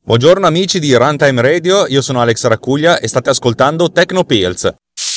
Buongiorno amici di Runtime Radio, io sono Alex Raccuglia e state ascoltando Tecnopills.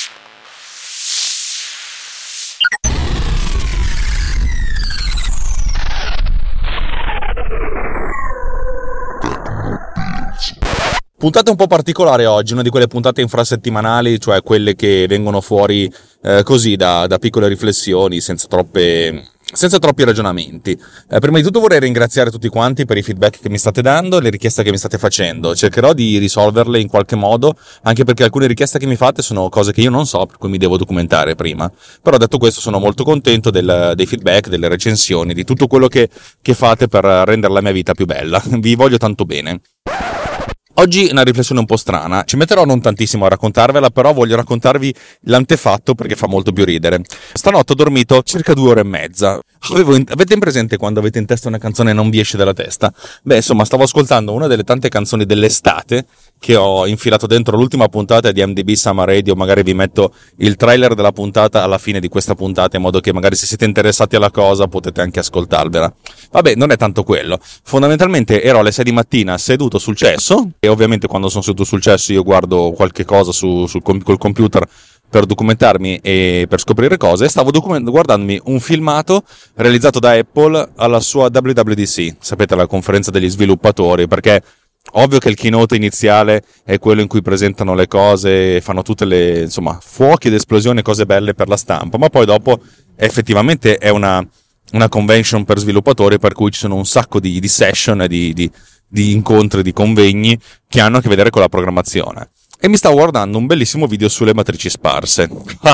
Puntata un po' particolare oggi, una di quelle puntate infrasettimanali, cioè quelle che vengono fuori così da piccole riflessioni, senza troppi ragionamenti. Prima di tutto vorrei ringraziare tutti quanti per i feedback che mi state dando e le richieste che mi state facendo. Cercherò di risolverle in qualche modo, anche perché alcune richieste che mi fate sono cose che io non so, per cui mi devo documentare prima. Però detto questo sono molto contento dei feedback, delle recensioni, di tutto quello che fate per rendere la mia vita più bella. Vi voglio tanto bene. Oggi una riflessione un po' strana, ci metterò non tantissimo a raccontarvela, però voglio raccontarvi l'antefatto perché fa molto più ridere. Stanotte ho dormito circa 2 ore e mezza. Avete in presente quando avete in testa una canzone e non vi esce dalla testa? Beh, insomma, stavo ascoltando una delle tante canzoni dell'estate che ho infilato dentro l'ultima puntata di MDB Summer Radio. Magari vi metto il trailer della puntata alla fine di questa puntata, in modo che magari se siete interessati alla cosa potete anche ascoltarvela. Vabbè, non è tanto quello. Fondamentalmente ero alle 6 di mattina seduto sul cesso, e ovviamente quando sono seduto sul cesso io guardo qualche cosa col computer per documentarmi e per scoprire cose, e stavo guardandomi un filmato realizzato da Apple alla sua WWDC, sapete, la conferenza degli sviluppatori, perché ovvio che il keynote iniziale è quello in cui presentano le cose e fanno tutte le, insomma, fuochi ed esplosioni, cose belle per la stampa, ma poi dopo effettivamente è una convention per sviluppatori, per cui ci sono un sacco di session e di incontri, di convegni che hanno a che vedere con la programmazione. E mi stavo guardando un bellissimo video sulle matrici sparse.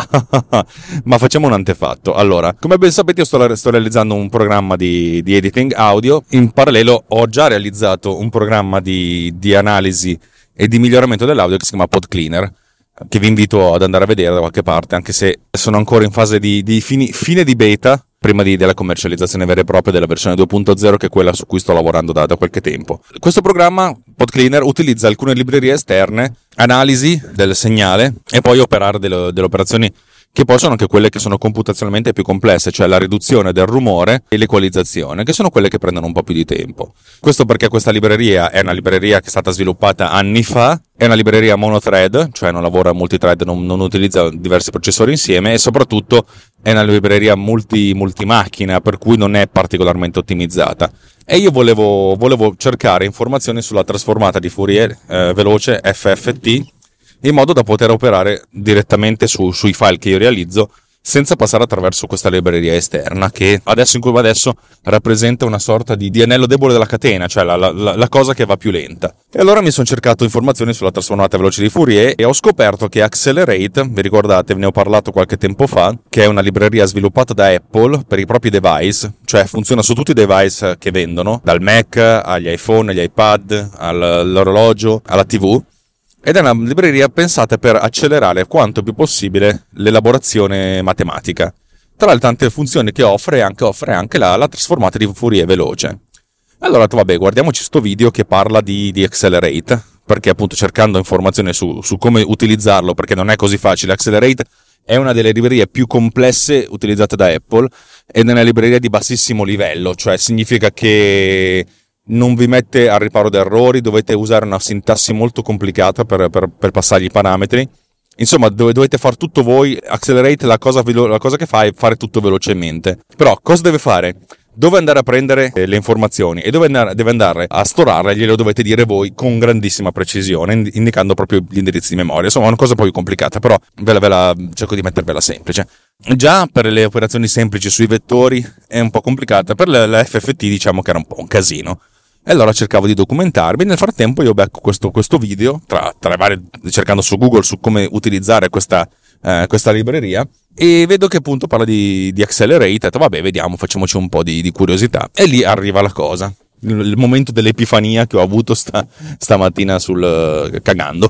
Ma facciamo un antefatto. Allora, come ben sapete, io sto realizzando un programma di editing audio. In parallelo ho già realizzato un programma di analisi e di miglioramento dell'audio che si chiama PodCleaner, che vi invito ad andare a vedere da qualche parte, anche se sono ancora in fase di fine di beta, prima della commercializzazione vera e propria della versione 2.0, che è quella su cui sto lavorando da qualche tempo. Questo programma, PodCleaner, utilizza alcune librerie esterne, analisi del segnale e poi operare delle operazioni che poi sono anche quelle che sono computazionalmente più complesse, cioè la riduzione del rumore e l'equalizzazione, che sono quelle che prendono un po' più di tempo. Questo perché questa libreria è una libreria che è stata sviluppata anni fa, è una libreria monothread, cioè non lavora multithread, non utilizza diversi processori insieme, e soprattutto è una libreria multimacchina, per cui non è particolarmente ottimizzata. E io volevo cercare informazioni sulla trasformata di Fourier veloce FFT, in modo da poter operare direttamente sui file che io realizzo, senza passare attraverso questa libreria esterna, che adesso rappresenta una sorta di anello debole della catena, cioè la cosa che va più lenta. E allora mi sono cercato informazioni sulla trasformata veloce di Fourier e ho scoperto che Accelerate, vi ricordate, ve ne ho parlato qualche tempo fa, che è una libreria sviluppata da Apple per i propri device, cioè funziona su tutti i device che vendono, dal Mac agli iPhone, agli iPad, all'orologio, alla TV. Ed è una libreria pensata per accelerare quanto più possibile l'elaborazione matematica. Tra le tante funzioni che offre anche la trasformata di Fourier veloce. Allora ho detto, vabbè, guardiamoci sto video che parla di Accelerate, perché appunto cercando informazioni su come utilizzarlo, perché non è così facile. Accelerate è una delle librerie più complesse utilizzate da Apple ed è una libreria di bassissimo livello, cioè significa che non vi mette al riparo da errori, dovete usare una sintassi molto complicata per passargli i parametri. Insomma, dovete fare tutto voi. Accelerate la cosa che fa è fare tutto velocemente. Però cosa deve fare? Dove andare a prendere le informazioni e deve andare a storarle, glielo dovete dire voi con grandissima precisione, indicando proprio gli indirizzi di memoria. Insomma, è una cosa un po' più complicata, però ve la cerco di mettervela semplice. Già per le operazioni semplici sui vettori è un po' complicata, per la FFT diciamo che era un po' un casino. E allora cercavo di documentarmi. Nel frattempo io becco questo video, tra varie, cercando su Google su come utilizzare questa libreria, e vedo che appunto parla di Accelerate. Ho detto, vabbè, vediamo, facciamoci un po' di curiosità. E lì arriva la cosa, il momento dell'epifania che ho avuto stamattina cagando.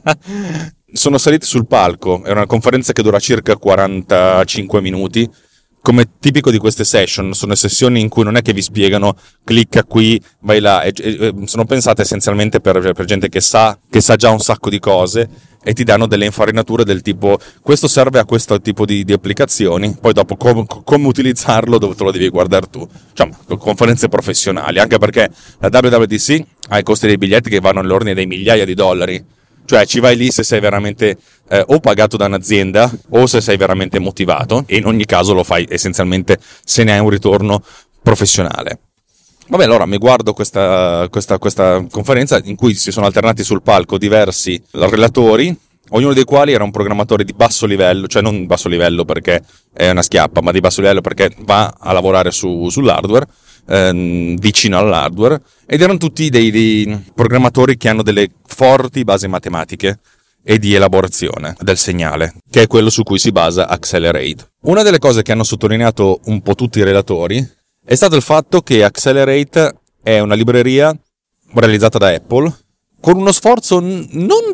Sono saliti sul palco, è una conferenza che dura circa 45 minuti, come tipico di queste session, sono sessioni in cui non è che vi spiegano clicca qui, vai là, sono pensate essenzialmente per gente che sa già un sacco di cose e ti danno delle infarinature del tipo questo serve a questo tipo di applicazioni, poi dopo come utilizzarlo dove te lo devi guardare tu. Diciamo, conferenze professionali, anche perché la WWDC ha i costi dei biglietti che vanno all'ordine dei migliaia di dollari. Cioè ci vai lì se sei veramente o pagato da un'azienda o se sei veramente motivato, e in ogni caso lo fai essenzialmente se ne hai un ritorno professionale. Vabbè, allora mi guardo questa conferenza in cui si sono alternati sul palco diversi relatori, ognuno dei quali era un programmatore di basso livello, cioè non basso livello perché è una schiappa, ma di basso livello perché va a lavorare sull'hardware, vicino all'hardware, ed erano tutti dei programmatori che hanno delle forti basi matematiche e di elaborazione del segnale, che è quello su cui si basa Accelerate. Una delle cose che hanno sottolineato un po' tutti i relatori è stato il fatto che Accelerate è una libreria realizzata da Apple con uno sforzo non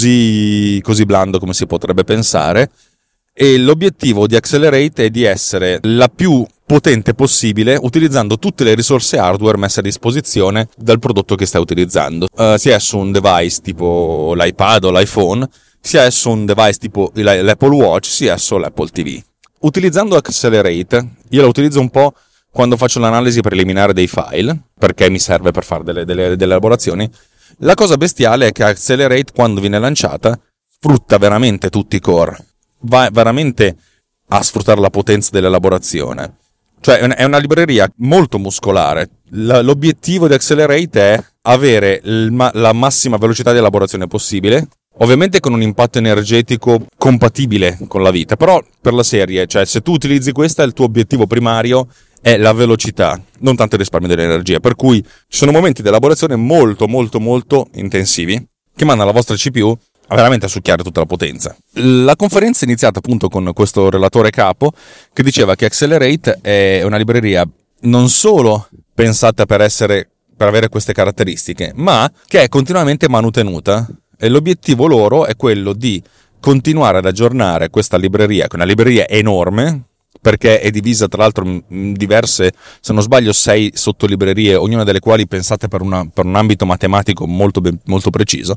così blando come si potrebbe pensare, e l'obiettivo di Accelerate è di essere la più potente possibile utilizzando tutte le risorse hardware messe a disposizione dal prodotto che stai utilizzando, sia esso un device tipo l'iPad o l'iPhone, sia esso un device tipo l'Apple Watch, sia esso l'Apple TV. Utilizzando Accelerate, io la utilizzo un po' quando faccio l'analisi preliminare dei file, perché mi serve per fare delle elaborazioni. La cosa bestiale è che Accelerate, quando viene lanciata, sfrutta veramente tutti i core, va veramente a sfruttare la potenza dell'elaborazione. Cioè è una libreria molto muscolare. L'obiettivo di Accelerate è avere la massima velocità di elaborazione possibile, ovviamente con un impatto energetico compatibile con la vita, però per la serie, cioè se tu utilizzi questa, il tuo obiettivo primario è la velocità, non tanto il risparmio dell'energia, per cui ci sono momenti di elaborazione molto molto molto intensivi che mandano la vostra CPU veramente a succhiare tutta la potenza. La conferenza è iniziata appunto con questo relatore capo che diceva che Accelerate è una libreria non solo pensata per avere queste caratteristiche, ma che è continuamente manutenuta, e l'obiettivo loro è quello di continuare ad aggiornare questa libreria, che è una libreria enorme, perché è divisa tra l'altro in diverse, se non sbaglio 6 sottolibrerie, ognuna delle quali pensate per un ambito matematico molto preciso.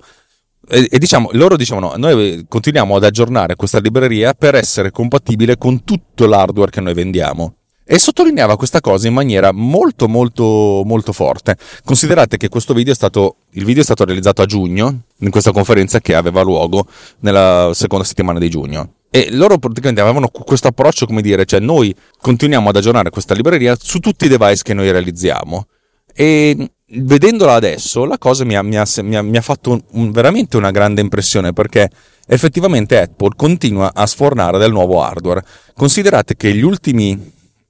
E loro dicevano no, noi continuiamo ad aggiornare questa libreria per essere compatibile con tutto l'hardware che noi vendiamo, e sottolineava questa cosa in maniera molto molto molto forte. Considerate che il video è stato realizzato a giugno, in questa conferenza che aveva luogo nella seconda settimana di giugno, e loro praticamente avevano questo approccio, come dire, cioè noi continuiamo ad aggiornare questa libreria su tutti i device che noi realizziamo. E vedendola adesso, la cosa mi ha fatto veramente una grande impressione, perché effettivamente Apple continua a sfornare del nuovo hardware. Considerate che gli ultimi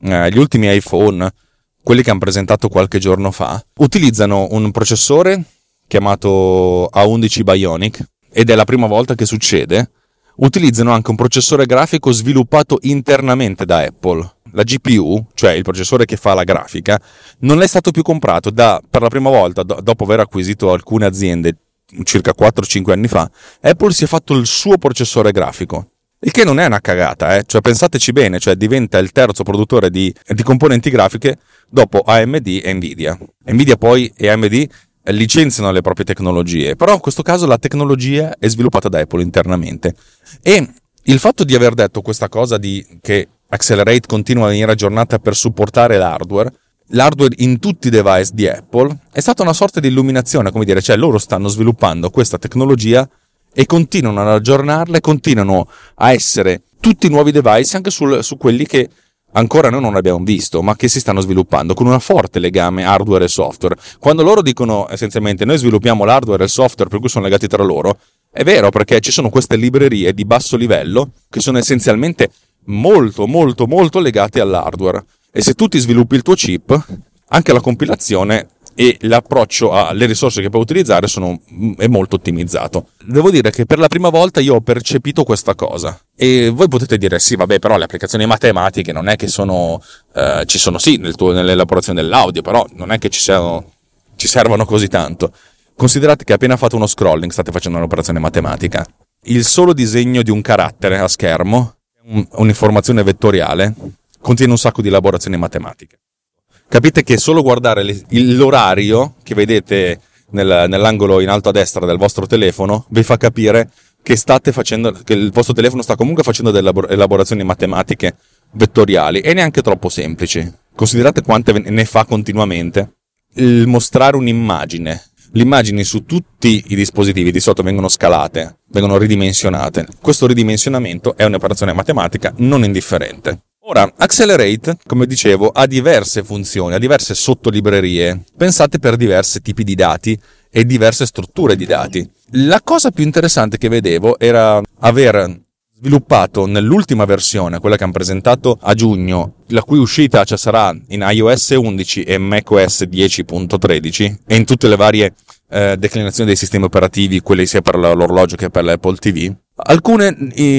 iPhone, quelli che hanno presentato qualche giorno fa, utilizzano un processore chiamato A11 Bionic, ed è la prima volta che succede. Utilizzano anche un processore grafico sviluppato internamente da Apple. La GPU, cioè il processore che fa la grafica, non è stato più comprato per la prima volta, dopo aver acquisito alcune aziende circa 4-5 anni fa. Apple si è fatto il suo processore grafico, il che non è una cagata, cioè pensateci bene, cioè diventa il terzo produttore di componenti grafiche dopo AMD e Nvidia. Nvidia poi e AMD licenziano le proprie tecnologie, però in questo caso la tecnologia è sviluppata da Apple internamente. E il fatto di aver detto questa cosa che Accelerate continua a venire aggiornata per supportare l'hardware in tutti i device di Apple, è stata una sorta di illuminazione, come dire, cioè loro stanno sviluppando questa tecnologia e continuano ad aggiornarla, continuano a essere tutti nuovi device anche su quelli che ancora noi non abbiamo visto, ma che si stanno sviluppando con un forte legame hardware e software. Quando loro dicono essenzialmente noi sviluppiamo l'hardware e il software per cui sono legati tra loro, è vero, perché ci sono queste librerie di basso livello che sono essenzialmente molto molto molto legate all'hardware, e se tu ti sviluppi il tuo chip, anche la compilazione e l'approccio alle risorse che puoi utilizzare è molto ottimizzato. Devo dire che per la prima volta io ho percepito questa cosa, e voi potete dire sì vabbè, però le applicazioni matematiche non è che ci sono sì nell'elaborazione dell'audio, però non è che ci servono così tanto. Considerate che appena fate uno scrolling state facendo un'operazione matematica. Il solo disegno di un carattere a schermo, un'informazione vettoriale, contiene un sacco di elaborazioni matematiche. Capite che solo guardare l'orario che vedete nell'angolo in alto a destra del vostro telefono vi fa capire che che il vostro telefono sta comunque facendo delle elaborazioni matematiche vettoriali e neanche troppo semplici. Considerate quante ne fa continuamente. Il mostrare un'immagine. Le immagini su tutti i dispositivi di sotto vengono scalate, vengono ridimensionate. Questo ridimensionamento è un'operazione matematica non indifferente. Ora, Accelerate, come dicevo, ha diverse funzioni, ha diverse sottolibrerie, pensate per diversi tipi di dati e diverse strutture di dati. La cosa più interessante che vedevo era aver sviluppato nell'ultima versione, quella che hanno presentato a giugno, la cui uscita ci sarà in iOS 11 e macOS 10.13 e in tutte le varie declinazioni dei sistemi operativi, quelli sia per l'orologio che per l'Apple TV, alcune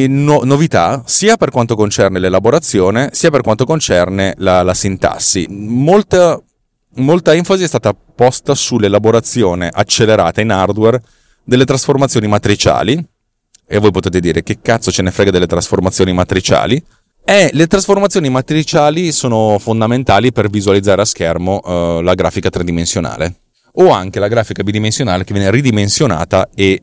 novità sia per quanto concerne l'elaborazione sia per quanto concerne la sintassi. Molta enfasi è stata posta sull'elaborazione accelerata in hardware delle trasformazioni matriciali. E voi potete dire che cazzo ce ne frega delle trasformazioni matriciali? Le trasformazioni matriciali sono fondamentali per visualizzare a schermo la grafica tridimensionale o anche la grafica bidimensionale che viene ridimensionata e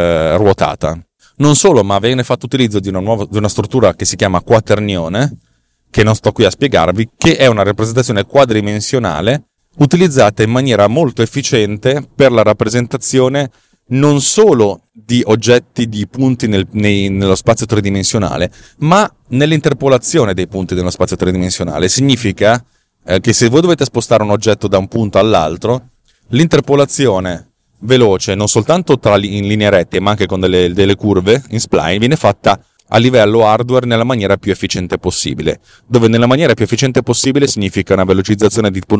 ruotata. Non solo, ma viene fatto utilizzo di una struttura che si chiama quaternione, che non sto qui a spiegarvi, che è una rappresentazione quadridimensionale utilizzata in maniera molto efficiente per la rappresentazione non solo di oggetti, di punti nello spazio tridimensionale, ma nell'interpolazione dei punti nello spazio tridimensionale. Significa che se voi dovete spostare un oggetto da un punto all'altro, l'interpolazione veloce, non soltanto in linee rette, ma anche con delle curve in spline, viene fatta a livello hardware nella maniera più efficiente possibile, dove nella maniera più efficiente possibile significa una velocizzazione di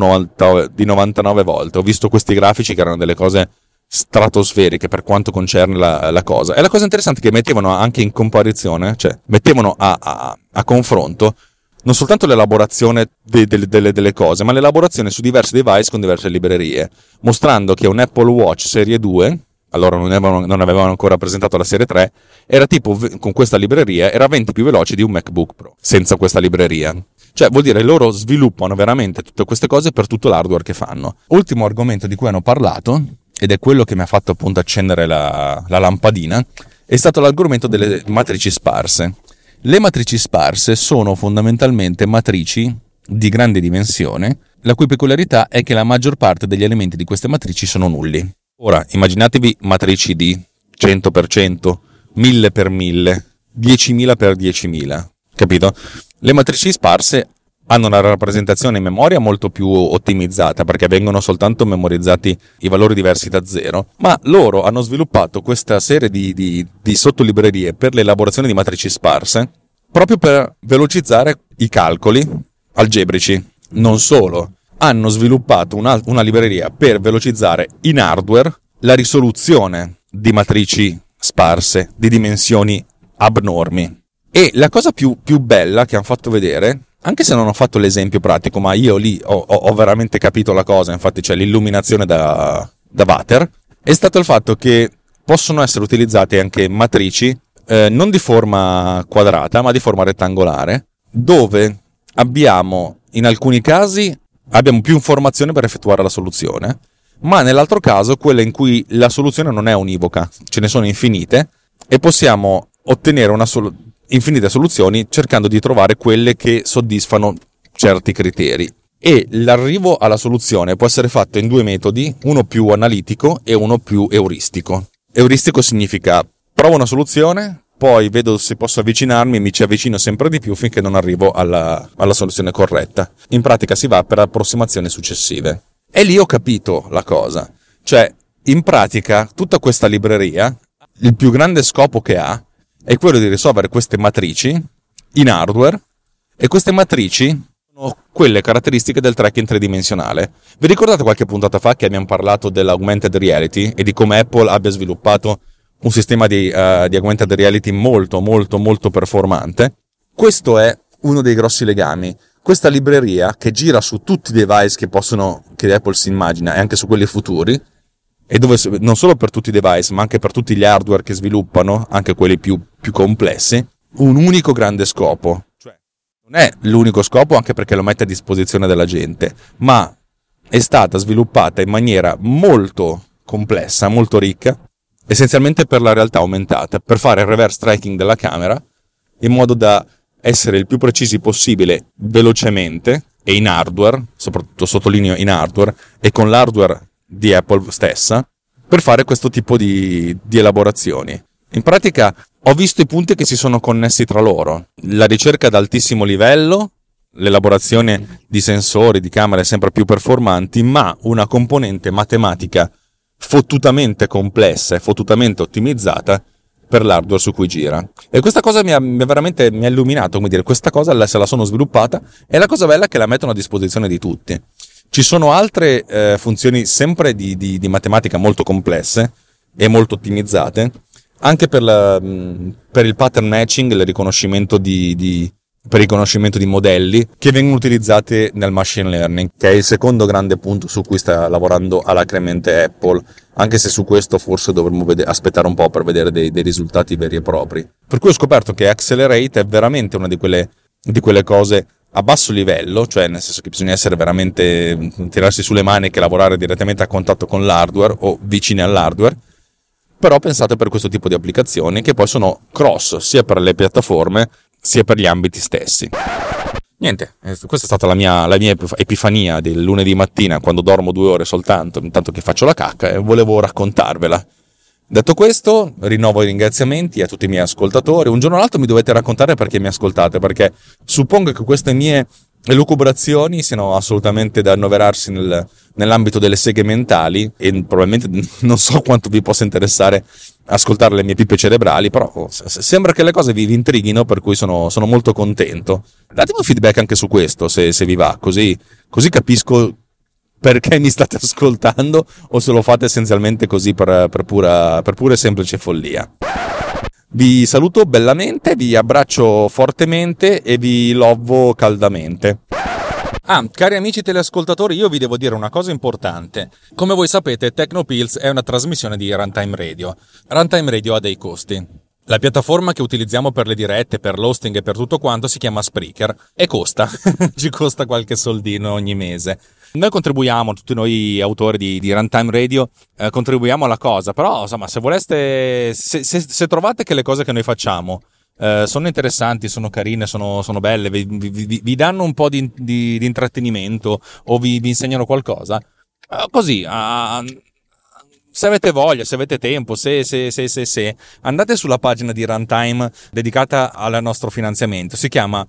99 volte. Ho visto questi grafici che erano delle cose stratosferiche per quanto concerne la cosa. E la cosa interessante è che mettevano anche in comparizione, cioè mettevano a confronto non soltanto l'elaborazione delle cose, ma l'elaborazione su diversi device con diverse librerie, mostrando che un Apple Watch Serie 2, allora non avevano ancora presentato la Serie 3, era tipo, con questa libreria, era 20 più veloce di un MacBook Pro, senza questa libreria. Cioè, vuol dire, loro sviluppano veramente tutte queste cose per tutto l'hardware che fanno. Ultimo argomento di cui hanno parlato, ed è quello che mi ha fatto appunto accendere la lampadina, è stato l'argomento delle matrici sparse. Le matrici sparse sono fondamentalmente matrici di grande dimensione, la cui peculiarità è che la maggior parte degli elementi di queste matrici sono nulli. Ora, immaginatevi matrici di 100%, 1000x1000, 10.000x10.000, capito? Le matrici sparse hanno una rappresentazione in memoria molto più ottimizzata perché vengono soltanto memorizzati i valori diversi da zero, ma loro hanno sviluppato questa serie di sottolibrerie per l'elaborazione di matrici sparse proprio per velocizzare i calcoli algebrici. Non solo, hanno sviluppato una libreria per velocizzare in hardware la risoluzione di matrici sparse di dimensioni abnormi. E la cosa più bella che hanno fatto vedere, anche se non ho fatto l'esempio pratico, ma io lì ho veramente capito la cosa, infatti c'è l'illuminazione da water, è stato il fatto che possono essere utilizzate anche matrici non di forma quadrata, ma di forma rettangolare, dove in alcuni casi abbiamo più informazioni per effettuare la soluzione, ma nell'altro caso quella in cui la soluzione non è univoca, ce ne sono infinite e possiamo ottenere infinite soluzioni cercando di trovare quelle che soddisfano certi criteri. E l'arrivo alla soluzione può essere fatto in due metodi, uno più analitico e uno più euristico. Euristico significa provo una soluzione, poi vedo se posso avvicinarmi e mi ci avvicino sempre di più finché non arrivo alla soluzione corretta. In pratica si va per approssimazioni successive. E lì ho capito la cosa. Cioè, in pratica, tutta questa libreria, il più grande scopo che ha è quello di risolvere queste matrici in hardware, e queste matrici sono quelle caratteristiche del tracking tridimensionale. Vi ricordate qualche puntata fa che abbiamo parlato dell'augmented reality e di come Apple abbia sviluppato un sistema di augmented reality molto molto molto performante? Questo è uno dei grossi legami. Questa libreria che gira su tutti i device che Apple si immagina e anche su quelli futuri, e dove non solo per tutti i device ma anche per tutti gli hardware che sviluppano, anche quelli più complessi, un unico grande scopo, cioè Non è l'unico scopo, anche perché lo mette a disposizione della gente, ma è stata sviluppata in maniera molto complessa, molto ricca, essenzialmente per la realtà aumentata, per fare il reverse tracking della camera in modo da essere il più precisi possibile velocemente e in hardware, soprattutto sottolineo in hardware, e con l'hardware di Apple stessa, per fare questo tipo di elaborazioni. In pratica ho visto i punti che si sono connessi tra loro. La ricerca ad altissimo livello, l'elaborazione di sensori, di camere sempre più performanti, ma una componente matematica fottutamente complessa e fottutamente ottimizzata per l'hardware su cui gira. E questa cosa mi ha illuminato, come dire, questa cosa se la sono sviluppata, e la cosa bella è che la mettono a disposizione di tutti. Ci sono altre funzioni sempre di matematica molto complesse e molto ottimizzate, anche per il pattern matching, il riconoscimento per il riconoscimento di modelli, che vengono utilizzate nel machine learning, che è il secondo grande punto su cui sta lavorando alacremente Apple, anche se su questo forse dovremmo aspettare un po' per vedere dei risultati veri e propri. Per cui ho scoperto che Accelerate è veramente una di quelle cose a basso livello, cioè nel senso che bisogna essere veramente, tirarsi sulle maniche e lavorare direttamente a contatto con l'hardware o vicini all'hardware, però pensate per questo tipo di applicazioni, che poi sono cross sia per le piattaforme sia per gli ambiti stessi. Niente, questa è stata la mia epifania del lunedì mattina, quando dormo 2 ore soltanto, intanto che faccio la cacca, e volevo raccontarvela. Detto questo, rinnovo i ringraziamenti a tutti i miei ascoltatori. Un giorno o l'altro mi dovete raccontare perché mi ascoltate, perché suppongo che queste mie elucubrazioni siano assolutamente da annoverarsi nell'ambito delle seghe mentali, e probabilmente non so quanto vi possa interessare ascoltare le mie pippe cerebrali, però sembra che le cose vi intrighino, per cui sono molto contento. Datemi un feedback anche su questo, se vi va, così capisco perché mi state ascoltando, o se lo fate essenzialmente così per pura e semplice follia. Vi saluto bellamente, vi abbraccio fortemente e vi lovo caldamente. Cari amici teleascoltatori, io vi devo dire una cosa importante. Come voi sapete, Technopills è una trasmissione di Runtime Radio. Runtime Radio ha dei costi. La piattaforma che utilizziamo per le dirette, per l'hosting e per tutto quanto si chiama Spreaker, e costa, ci costa qualche soldino ogni mese. Noi contribuiamo, tutti noi autori di Runtime Radio, contribuiamo alla cosa, però insomma, se voleste, se trovate che le cose che noi facciamo sono interessanti, sono carine, sono belle, vi danno un po' di intrattenimento o vi insegnano qualcosa, così, se avete voglia, se avete tempo, se andate sulla pagina di Runtime dedicata al nostro finanziamento. Si chiama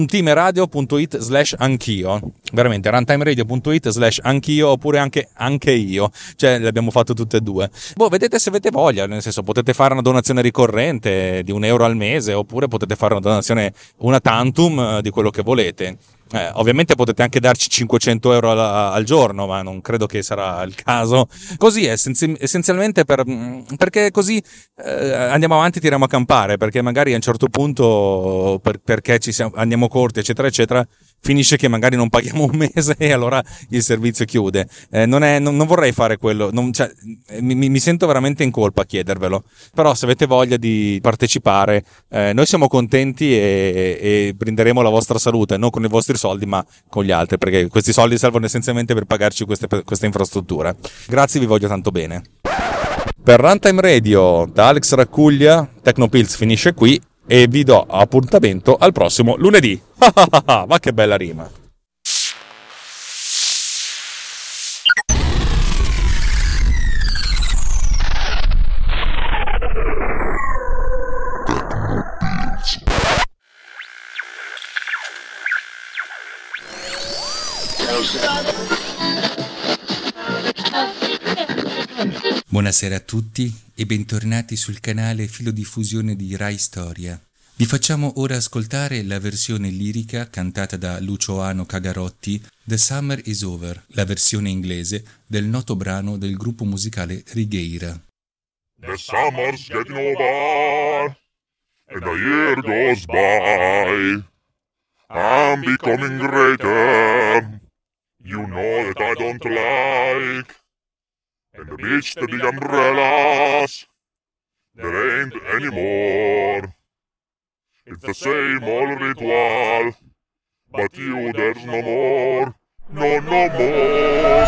runtimeradio.it/anch'io. Veramente, runtimeradio.it/anch'io, oppure anche io. Cioè, le abbiamo fatto tutte e due. Vedete se avete voglia, nel senso, potete fare una donazione ricorrente di €1 al mese, oppure potete fare una donazione una tantum di quello che volete. Ovviamente potete anche darci €500 al giorno, ma non credo che sarà il caso. Così è essenzialmente perché così andiamo avanti, tiriamo a campare, perché magari a un certo punto perché andiamo corti, eccetera eccetera, finisce che magari non paghiamo un mese e allora il servizio chiude. Non vorrei fare quello, mi sento veramente in colpa a chiedervelo, però se avete voglia di partecipare, noi siamo contenti e brinderemo la vostra salute, non con i vostri soldi ma con gli altri, perché questi soldi servono essenzialmente per pagarci questa infrastruttura. Grazie, vi voglio tanto bene. Per Runtime Radio, da Alex Raccuglia, Technopills finisce qui e vi do appuntamento al prossimo lunedì. Ma che bella rima! Buonasera a tutti e bentornati sul canale Filodiffusione di Rai Storia. Vi facciamo ora ascoltare la versione lirica cantata da Lucio Ano Cagarotti, The Summer is Over, la versione inglese del noto brano del gruppo musicale Righeira. The summer's getting over and the year goes by. I'm becoming greater. You know that I don't like. And the beach, the big umbrellas, there ain't anymore. It's the same old ritual but you there's no more, no more.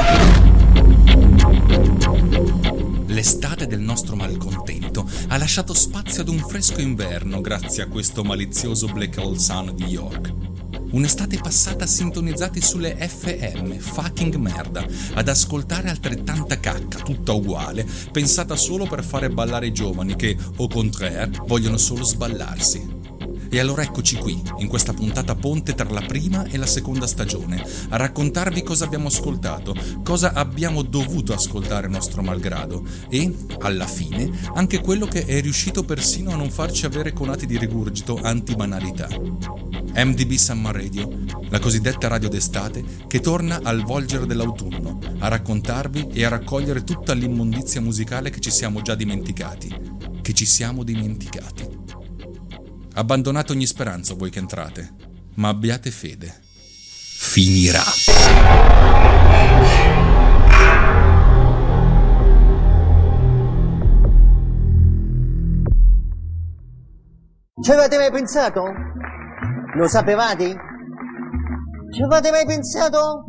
L'estate del nostro malcontento ha lasciato spazio ad un fresco inverno grazie a questo malizioso Black Hole Sun di York. Un'estate passata sintonizzati sulle FM, fucking merda, ad ascoltare altrettanta cacca, tutta uguale, pensata solo per fare ballare i giovani che, au contraire, vogliono solo sballarsi. E allora eccoci qui, in questa puntata ponte tra la prima e la seconda stagione, a raccontarvi cosa abbiamo ascoltato, cosa abbiamo dovuto ascoltare nostro malgrado e, alla fine, anche quello che è riuscito persino a non farci avere conati di rigurgito anti-banalità. MDB Summer Radio, la cosiddetta radio d'estate, che torna al volgere dell'autunno, a raccontarvi e a raccogliere tutta l'immondizia musicale che ci siamo già dimenticati. Abbandonate ogni speranza voi che entrate, ma abbiate fede. Finirà. Ci avete mai pensato? Lo sapevate? Ci avete mai pensato?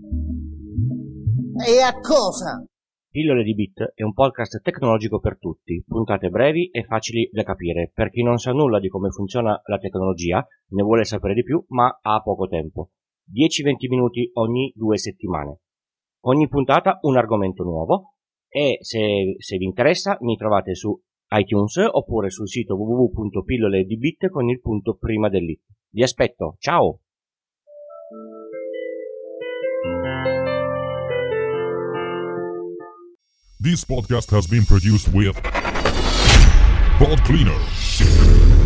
E a cosa? Pillole di Bit è un podcast tecnologico per tutti, puntate brevi e facili da capire per chi non sa nulla di come funziona la tecnologia, ne vuole sapere di più ma ha poco tempo. 10-20 minuti ogni 2 settimane. Ogni puntata un argomento nuovo e se vi interessa mi trovate su iTunes oppure sul sito www.pilloledibit con il punto prima dell'it. Vi aspetto, ciao! This podcast has been produced with Pod Cleaner.